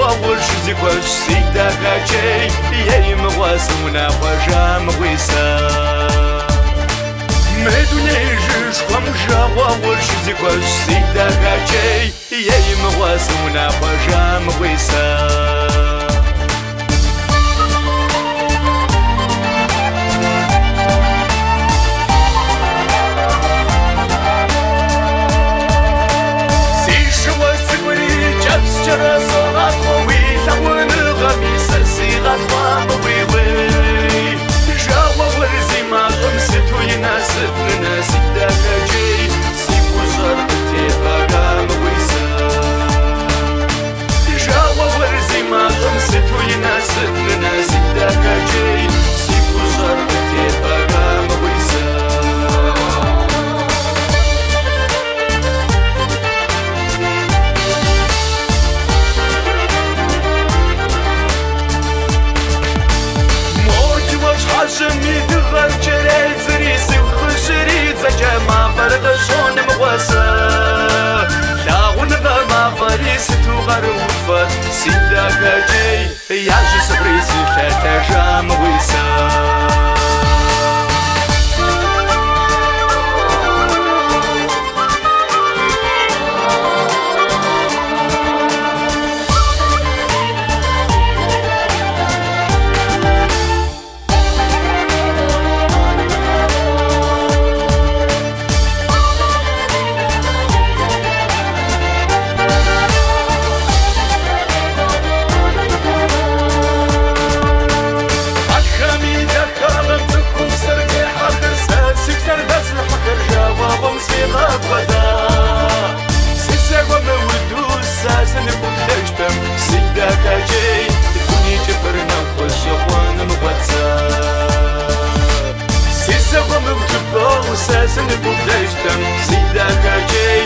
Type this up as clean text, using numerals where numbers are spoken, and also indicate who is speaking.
Speaker 1: والشزي كوش سيدا كاجي يايم غواسونا وجام غويسا مدوني جيش خمجا والشزي كوش سيدا كاجي يايم غواسونا وجام غويسا سيدا كاجي يعجي سبريسي ثلاثة جام ويسا سيدا كاجي تكوني جبرنا وخشوان مغواتسا سيسا ومبتبا وساسن بوبداجتم سيدا كاجي